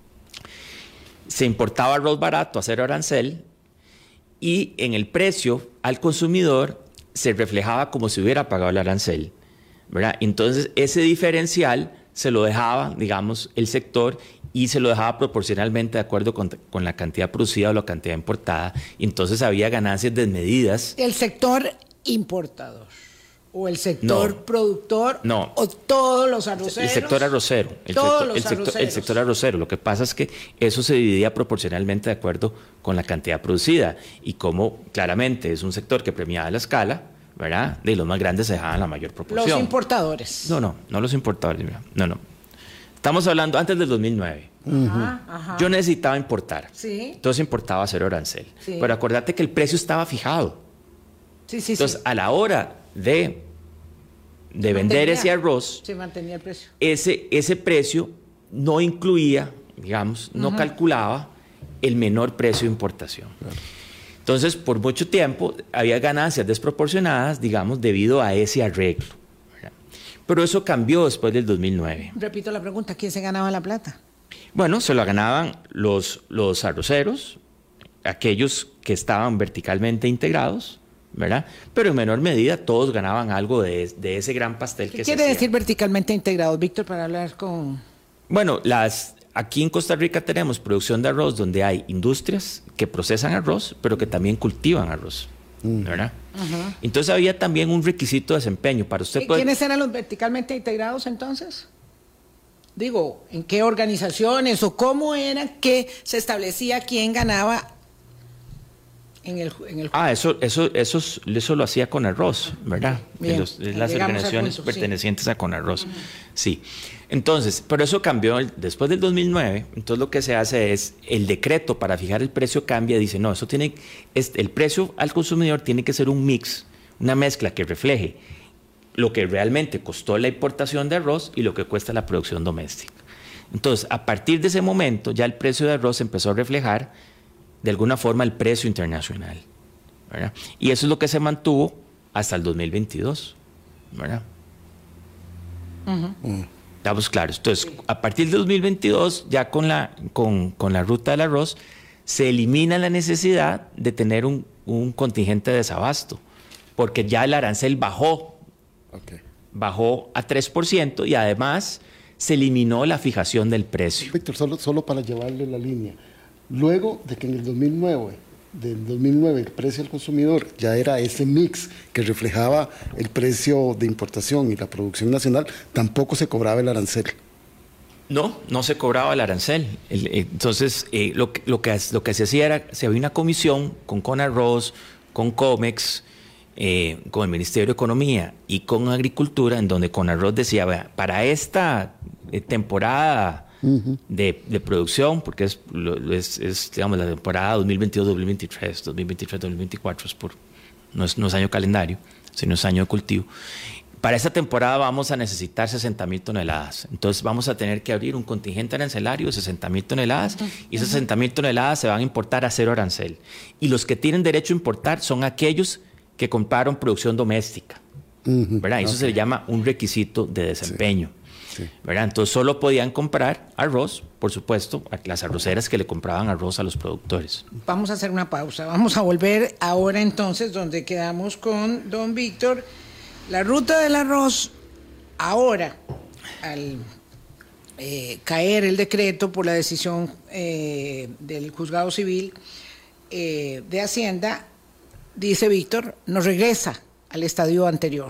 se importaba arroz barato a cero arancel y en el precio al consumidor se reflejaba como si hubiera pagado el arancel, ¿verdad? Entonces, ese diferencial se lo dejaba, digamos, el sector y se lo dejaba proporcionalmente de acuerdo con la cantidad producida o la cantidad importada. Y entonces había ganancias desmedidas. El sector importador o el sector productor o todos los arroceros. El sector arrocero. El sector arrocero. Lo que pasa es que eso se dividía proporcionalmente de acuerdo con la cantidad producida. Y como claramente es un sector que premiaba la escala, ¿verdad? De los más grandes se dejaban la mayor proporción. Los importadores. No los importadores. No. Estamos hablando antes del 2009. Ajá. Yo necesitaba importar. Sí. Entonces importaba a cero arancel. Sí. Pero acordate que el precio estaba fijado. Sí. Entonces, a la hora de vender ese arroz, se mantenía el precio. Ese precio no incluía, digamos, no calculaba el menor precio de importación. Claro. Entonces, por mucho tiempo había ganancias desproporcionadas, digamos, debido a ese arreglo. ¿Verdad? Pero eso cambió después del 2009. Repito la pregunta, ¿quién se ganaba la plata? Bueno, se lo ganaban los arroceros, aquellos que estaban verticalmente integrados, ¿verdad? Pero en menor medida todos ganaban algo de ese gran pastel que se hacía. ¿Qué quiere decir verticalmente integrados, Víctor, para hablar con...? Bueno, aquí en Costa Rica tenemos producción de arroz donde hay industrias que procesan arroz, pero que también cultivan arroz, ¿verdad? Entonces había también un requisito de desempeño para usted. ¿Y quiénes eran los verticalmente integrados entonces? Digo, ¿en qué organizaciones o cómo era que se establecía quién ganaba en el eso lo hacía Conarroz, ¿verdad? Las organizaciones pertenecientes a Conarroz. Sí. Entonces, pero eso cambió después del 2009. Entonces lo que se hace es el decreto para fijar el precio cambia, dice, no, el precio al consumidor tiene que ser un mix, una mezcla que refleje lo que realmente costó la importación de arroz y lo que cuesta la producción doméstica. Entonces, a partir de ese momento, ya el precio de arroz empezó a reflejar de alguna forma el precio internacional, ¿verdad? Y eso es lo que se mantuvo hasta el 2022, ¿verdad? Estamos claros. Entonces, a partir del 2022, ya con la ruta del arroz, se elimina la necesidad de tener un contingente de desabasto, porque ya el arancel bajó a 3% y además se eliminó la fijación del precio. Víctor, solo para llevarle la línea. Luego de que en el 2009 del 2009, el precio al consumidor, ya era ese mix que reflejaba el precio de importación y la producción nacional, tampoco se cobraba el arancel. No, no se cobraba el arancel. Entonces, lo que se hacía era, se había una comisión con Conarroz, con Comex, con el Ministerio de Economía y con Agricultura, en donde Conarroz decía, vea, para esta temporada de producción, porque es digamos, la temporada 2022-2023, 2023-2024, no es año calendario, sino es año de cultivo. Para esta temporada vamos a necesitar 60,000 toneladas. Entonces vamos a tener que abrir un contingente arancelario de 60,000 toneladas y esas 60,000 toneladas se van a importar a cero arancel. Y los que tienen derecho a importar son aquellos que compraron producción doméstica. ¿Verdad? Eso se le llama un requisito de desempeño. Sí. ¿Verdad? Entonces solo podían comprar arroz, por supuesto, a las arroceras que le compraban arroz a los productores. Vamos a hacer una pausa. Vamos a volver ahora entonces donde quedamos con don Víctor. La ruta del arroz, ahora, al caer el decreto por la decisión del juzgado civil de Hacienda, dice Víctor, nos regresa al estadio anterior.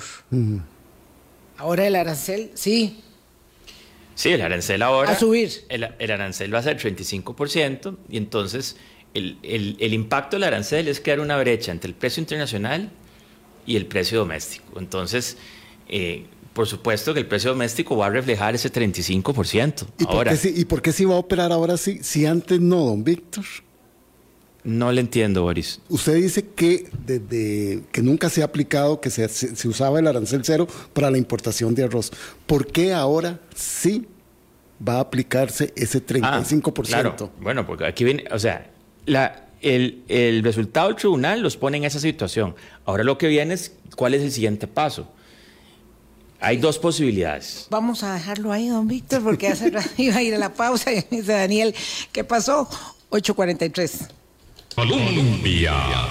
Ahora el arancel, sí. Sí, el arancel ahora... A subir. El arancel va a ser 35% y entonces el impacto del arancel es crear una brecha entre el precio internacional y el precio doméstico. Entonces, por supuesto que el precio doméstico va a reflejar ese 35%. ¿Y por qué sí va a operar ahora sí, si antes no, don Víctor? No le entiendo, Boris. Usted dice que desde que nunca se ha aplicado, que se usaba el arancel cero para la importación de arroz. ¿Por qué ahora sí va a aplicarse ese 35%? Claro. Bueno, porque aquí viene, o sea, el resultado del tribunal los pone en esa situación. Ahora lo que viene es, ¿cuál es el siguiente paso? Hay dos posibilidades. Vamos a dejarlo ahí, don Víctor, porque hace rato iba a ir a la pausa y dice Daniel, ¿qué pasó? 8:43. Colombia.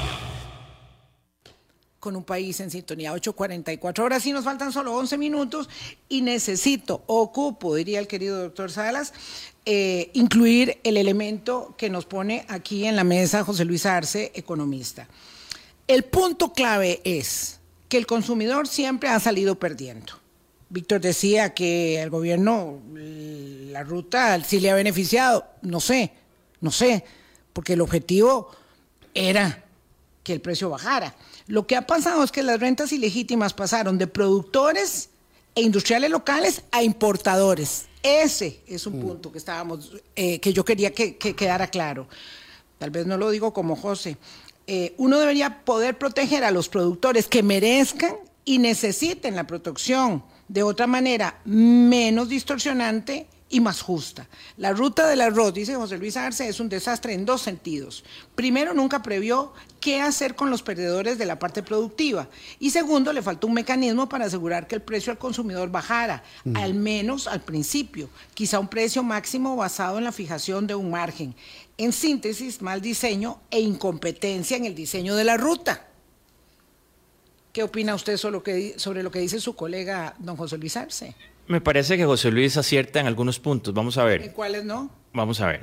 Con un país en sintonía, 8:44. Ahora sí nos faltan solo 11 minutos y ocupo, diría el querido doctor Salas, incluir el elemento que nos pone aquí en la mesa José Luis Arce, economista. El punto clave es que el consumidor siempre ha salido perdiendo. Víctor decía que al gobierno la ruta sí le ha beneficiado. No sé, porque el objetivo era que el precio bajara. Lo que ha pasado es que las rentas ilegítimas pasaron de productores e industriales locales a importadores. Ese es un punto que yo quería que quedara claro. Tal vez no lo digo como José. Uno debería poder proteger a los productores que merezcan y necesiten la protección de otra manera menos distorsionante y más justa. La ruta del arroz, dice José Luis Arce, es un desastre en dos sentidos. Primero, nunca previó qué hacer con los perdedores de la parte productiva. Y segundo, le faltó un mecanismo para asegurar que el precio al consumidor bajara, al menos al principio. Quizá un precio máximo basado en la fijación de un margen. En síntesis, mal diseño e incompetencia en el diseño de la ruta. ¿Qué opina usted sobre lo que dice su colega don José Luis Arce? Me parece que José Luis acierta en algunos puntos. Vamos a ver. ¿En cuáles no? Vamos a ver.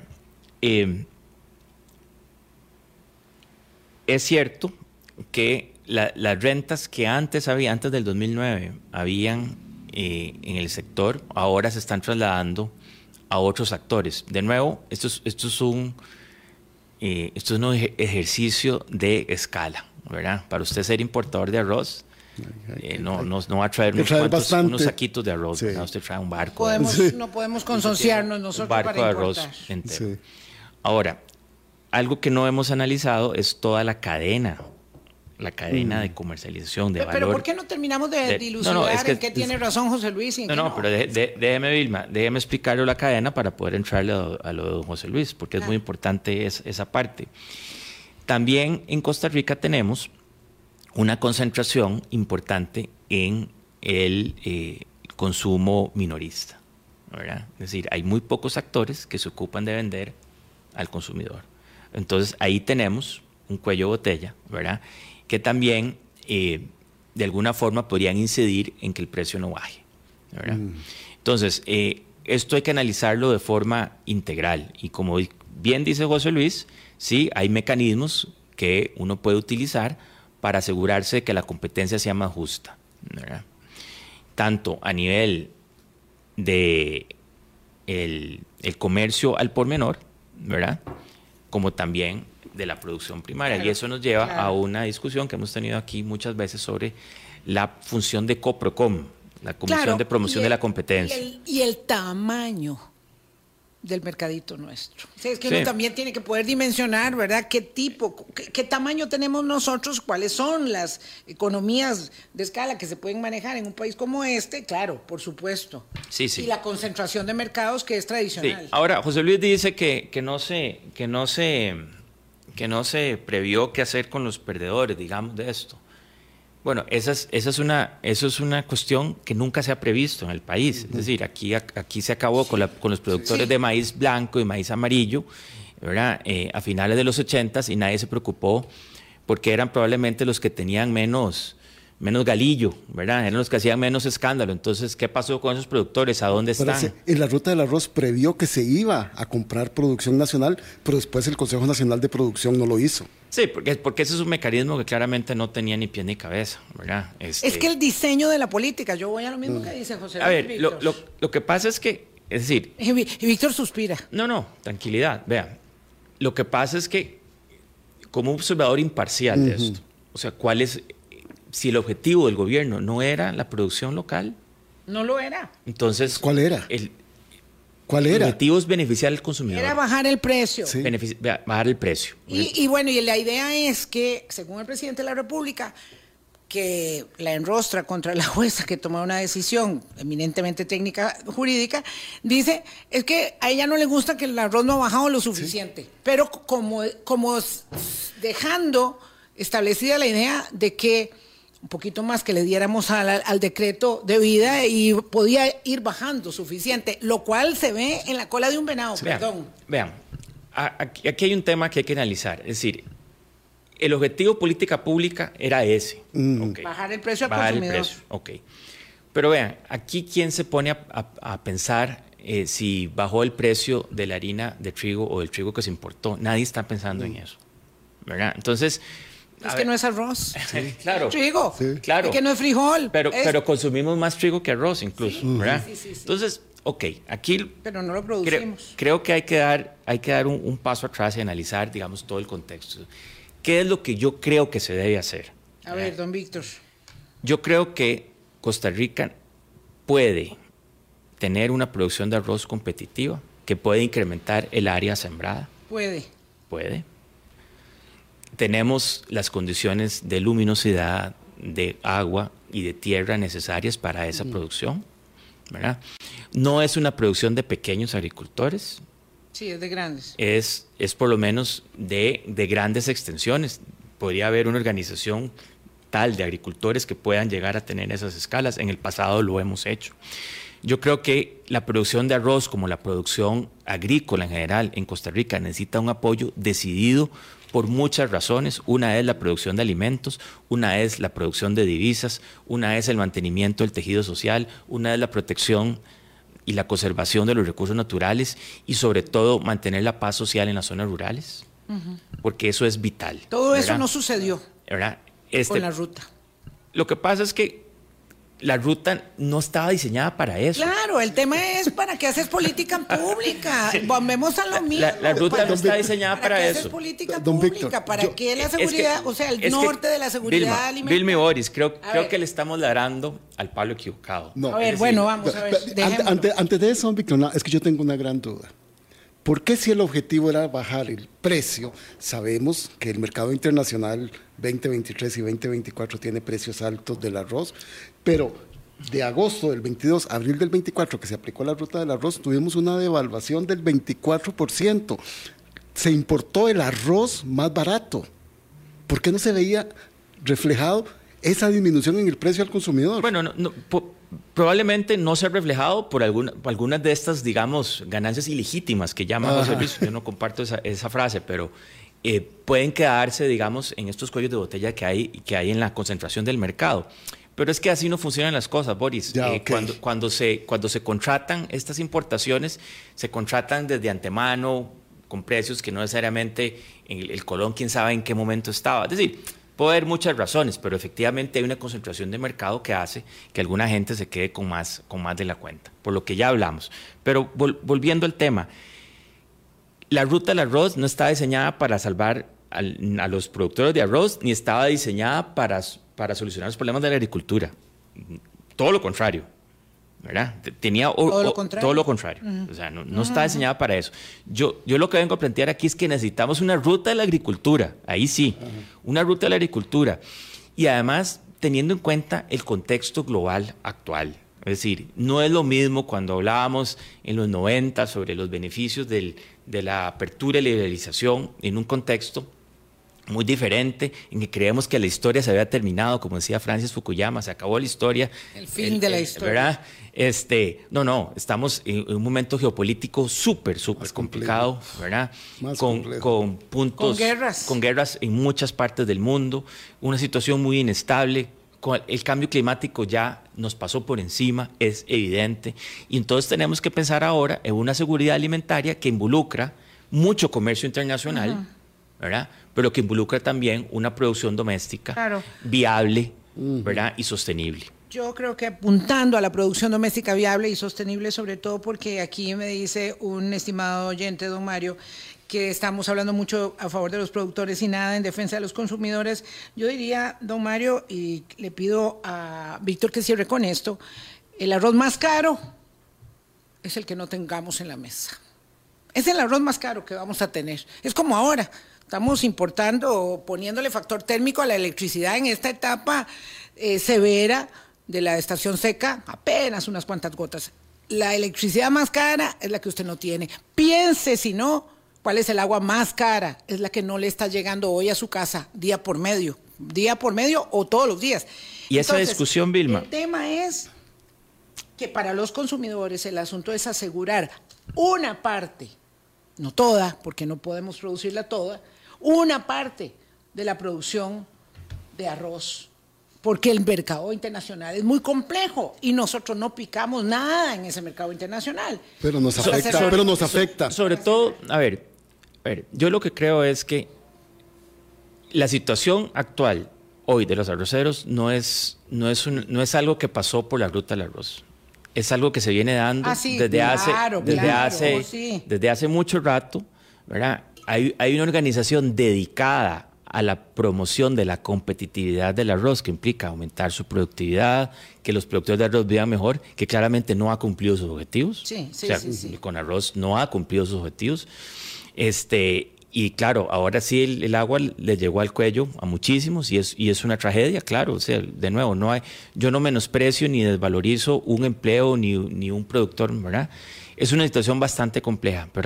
Es cierto que las rentas que antes del 2009, habían en el sector, ahora se están trasladando a otros actores. De nuevo, esto es un ejercicio de escala, ¿verdad? Para usted ser importador de arroz, no va a traer unos saquitos de arroz, sí. Usted trae un barco. No podemos consociarnos nosotros para importar. Un barco de arroz entero. Sí. Ahora, algo que no hemos analizado es toda la cadena de comercialización, de valor. Pero ¿por qué no terminamos de dilucidar en qué tiene razón José Luis? Y en pero déjeme, Vilma, déjeme explicarle la cadena para poder entrarle a lo de José Luis, porque es muy importante esa parte. También en Costa Rica tenemos una concentración importante en el consumo minorista, ¿verdad? Es decir, hay muy pocos actores que se ocupan de vender al consumidor. Entonces, ahí tenemos un cuello de botella, ¿verdad? Que también, de alguna forma, podrían incidir en que el precio no baje, ¿verdad? Entonces, esto hay que analizarlo de forma integral. Y como bien dice José Luis, sí, hay mecanismos que uno puede utilizar para asegurarse de que la competencia sea más justa, ¿verdad? Tanto a nivel de el comercio al por menor, ¿verdad? Como también de la producción primaria. Claro, y eso nos lleva claro. a una discusión que hemos tenido aquí muchas veces sobre la función de COPROCOM, la Comisión Claro, de Promoción de la Competencia. Y el tamaño del mercadito nuestro. O sea, es que Sí. uno también tiene que poder dimensionar, ¿verdad? ¿Qué tipo, qué tamaño tenemos nosotros? ¿Cuáles son las economías de escala que se pueden manejar en un país como este? Claro, por supuesto. Sí, sí. Y la concentración de mercados que es Sí. tradicional. Ahora, José Luis dice que no se previó qué hacer con los perdedores, digamos, de esto. Bueno, eso es una cuestión que nunca se ha previsto en el país. Es decir, aquí se acabó con los productores de maíz blanco y maíz amarillo, ¿verdad? A finales de los 80s, y nadie se preocupó porque eran probablemente los que tenían menos galillo, ¿verdad? Eran los que hacían menos escándalo. Entonces, ¿qué pasó con esos productores? ¿A dónde están? Parece, en la ruta del arroz previó que se iba a comprar producción nacional, pero después el Consejo Nacional de Producción no lo hizo. Sí, porque ese es un mecanismo que claramente no tenía ni pie ni cabeza, ¿verdad? Es que el diseño de la política, yo voy a lo mismo que dice José Luis. A ver, Víctor. lo que pasa es que, es decir, Y Víctor suspira. no, tranquilidad, vea. Lo que pasa es que, como observador imparcial de esto, o sea, si el objetivo del gobierno no era la producción local, No lo era. entonces... ¿Cuál era? ¿Cuál El era? objetivo es beneficiar al consumidor. Era bajar el precio. Sí. Bajar el precio. Y bueno, y la idea es que, según el presidente de la República, que la enrostra contra la jueza que tomó una decisión eminentemente técnica jurídica, dice, es que a ella no le gusta que el arroz no ha bajado lo suficiente, pero como dejando establecida la idea de que un poquito más que le diéramos al decreto de vida y podía ir bajando suficiente, lo cual se ve en la cola de un venado, perdón. Vean, aquí hay un tema que hay que analizar. Es decir, el objetivo política pública era ese. Okay. Bajar el precio al Bajar consumidor. el precio, ok. Pero vean, aquí quién se pone a pensar si bajó el precio de la harina de trigo o del trigo que se importó. Nadie está pensando en eso, ¿verdad? Entonces... Es que no es arroz. Claro. Trigo. Sí. Claro. Es que no es frijol. Pero consumimos más trigo que arroz incluso, ¿verdad? Sí. Entonces, ok, aquí Pero no lo producimos. creo que hay que dar un paso atrás y analizar, digamos, todo el contexto. ¿Qué es lo que yo creo que se debe hacer? A ver, don Víctor. Yo creo que Costa Rica puede tener una producción de arroz competitiva que puede incrementar el área sembrada. Puede. Tenemos las condiciones de luminosidad, de agua y de tierra necesarias para esa producción, ¿verdad? No es una producción de pequeños agricultores, Sí, es de grandes. es por lo menos de grandes extensiones. Podría haber una organización tal de agricultores que puedan llegar a tener esas escalas. En el pasado lo hemos hecho. Yo creo que la producción de arroz, como la producción agrícola en general en Costa Rica, necesita un apoyo decidido por muchas razones. Una es la producción de alimentos, una es la producción de divisas, una es el mantenimiento del tejido social, una es la protección y la conservación de los recursos naturales y sobre todo mantener la paz social en las zonas rurales, porque eso es vital. Todo eso ¿verdad? no sucedió ¿Verdad? con la ruta. Lo que pasa es que la ruta no estaba diseñada para eso. Claro, el tema es para qué haces política pública. Volvemos a lo mismo. La ruta Para- no está diseñada para qué eso. haces política Don pública? Víctor, ¿Para yo- qué la Es que- seguridad? O sea, el es que, norte de la seguridad Vilma, alimentaria. Vilma y Boris, creo ver. que le estamos ladrando al palo equivocado. No. A ver, Es bueno, decir, vamos a ver. dejémoslo. Antes de eso, Víctor, es que yo tengo una gran duda. ¿Por qué si el objetivo era bajar el precio? Sabemos que el mercado internacional 2023 y 2024 tiene precios altos del arroz, pero de agosto del 22 a abril del 24, que se aplicó la ruta del arroz, tuvimos una devaluación del 24%. Se importó el arroz más barato. ¿Por qué no se veía reflejado esa disminución en el precio al consumidor? Bueno, probablemente no se ha reflejado por algunas de estas, digamos, ganancias ilegítimas que llama José Luis. Yo no comparto esa frase, pero pueden quedarse, digamos, en estos cuellos de botella que hay en la concentración del mercado. Pero es que así no funcionan las cosas, Boris. Ya, ok. Cuando se contratan estas importaciones, se contratan desde antemano con precios que no necesariamente el colón quién sabe en qué momento estaba. Es decir, puede haber muchas razones, pero efectivamente hay una concentración de mercado que hace que alguna gente se quede con más de la cuenta, por lo que ya hablamos. Pero volviendo al tema, la ruta del arroz no está diseñada para salvar a los productores de arroz, ni estaba diseñada para solucionar los problemas de la agricultura. Todo lo contrario, ¿verdad? Tenía todo lo contrario. O sea, no está diseñada para eso. Yo lo que vengo a plantear aquí es que necesitamos una ruta de la agricultura, ahí sí, una ruta de la agricultura. Y además, teniendo en cuenta el contexto global actual. Es decir, no es lo mismo cuando hablábamos en los 90 sobre los beneficios de la apertura y liberalización en un contexto muy diferente, en que creemos que la historia se había terminado, como decía Francis Fukuyama, se acabó la historia. El fin de la historia. ¿Verdad? No, estamos en un momento geopolítico súper complicado, ¿verdad? Con puntos, con guerras en muchas partes del mundo, una situación muy inestable. El cambio climático ya nos pasó por encima, es evidente, y entonces tenemos que pensar ahora en una seguridad alimentaria que involucra mucho comercio internacional, ¿verdad? Pero que involucra también una producción doméstica viable, ¿verdad? Y sostenible. Yo creo que apuntando a la producción doméstica viable y sostenible, sobre todo porque aquí me dice un estimado oyente, don Mario, que estamos hablando mucho a favor de los productores y nada en defensa de los consumidores. Yo diría, don Mario, y le pido a Víctor que cierre con esto, el arroz más caro es el que no tengamos en la mesa. Es el arroz más caro que vamos a tener. Es como ahora, estamos importando, poniéndole factor térmico a la electricidad en esta etapa severa de la estación seca, apenas unas cuantas gotas. La electricidad más cara es la que usted no tiene. Piense, si no, ¿cuál es el agua más cara? Es la que no le está llegando hoy a su casa, día por medio o todos los días. Y esa discusión, Vilma. El tema es que para los consumidores el asunto es asegurar una parte, no toda, porque no podemos producirla toda, una parte de la producción de arroz, porque el mercado internacional es muy complejo y nosotros no picamos nada en ese mercado internacional. Pero nos afecta, Sobre todo, a ver, yo lo que creo es que la situación actual hoy de los arroceros no es algo que pasó por la ruta del arroz. Es algo que se viene dando desde hace mucho rato, ¿verdad? Hay una organización dedicada a la promoción de la competitividad del arroz, que implica aumentar su productividad, que los productores de arroz vivan mejor, que claramente no ha cumplido sus objetivos. Sí. Con arroz no ha cumplido sus objetivos. Y claro, ahora sí el agua le llegó al cuello a muchísimos y es una tragedia, claro. O sea, de nuevo, yo no menosprecio ni desvalorizo un empleo ni un productor, ¿verdad? Es una situación bastante compleja, pero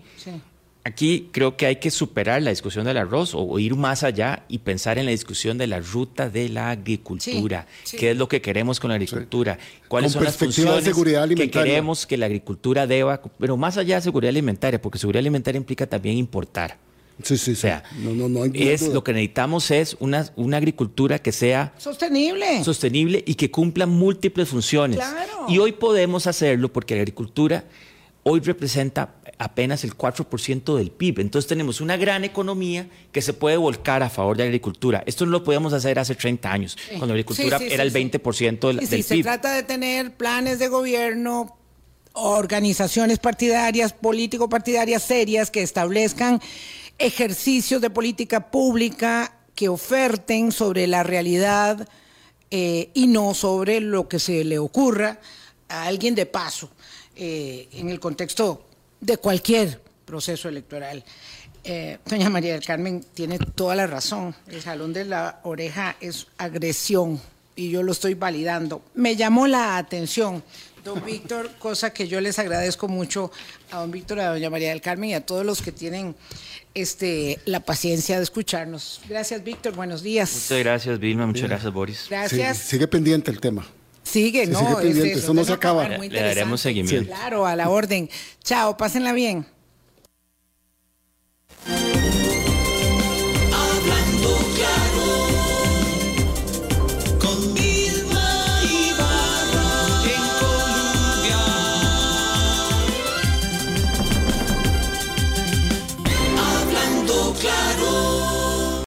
aquí creo que hay que superar la discusión del arroz o ir más allá y pensar en la discusión de la ruta de la agricultura. ¿Qué es lo que queremos con la agricultura? ¿Cuáles son las funciones que queremos que la agricultura deba? Pero más allá de seguridad alimentaria, porque seguridad alimentaria implica también importar. Sí. O sea, no hay duda. Lo que necesitamos es una agricultura que sea sostenible y que cumpla múltiples funciones. Claro. Y hoy podemos hacerlo porque la agricultura hoy representa apenas el 4% del PIB. Entonces tenemos una gran economía que se puede volcar a favor de la agricultura. Esto no lo podíamos hacer hace 30 años, cuando la agricultura era el 20% del PIB. Se trata de tener planes de gobierno, organizaciones partidarias, político-partidarias serias que establezcan ejercicios de política pública que oferten sobre la realidad y no sobre lo que se le ocurra a alguien de paso en el contexto de cualquier proceso electoral. Doña María del Carmen tiene toda la razón. El jalón de la oreja es agresión y yo lo estoy validando. Me llamó la atención, don Víctor, cosa que yo les agradezco mucho a don Víctor, a doña María del Carmen y a todos los que tienen la paciencia de escucharnos. Gracias, Víctor. Buenos días. Muchas gracias, Vilma. Muchas gracias, Boris. Gracias. Sigue pendiente el tema. Sigue pendiente, eso no se acaba. Le daremos seguimiento. Claro, a la orden. Chao, pásenla bien.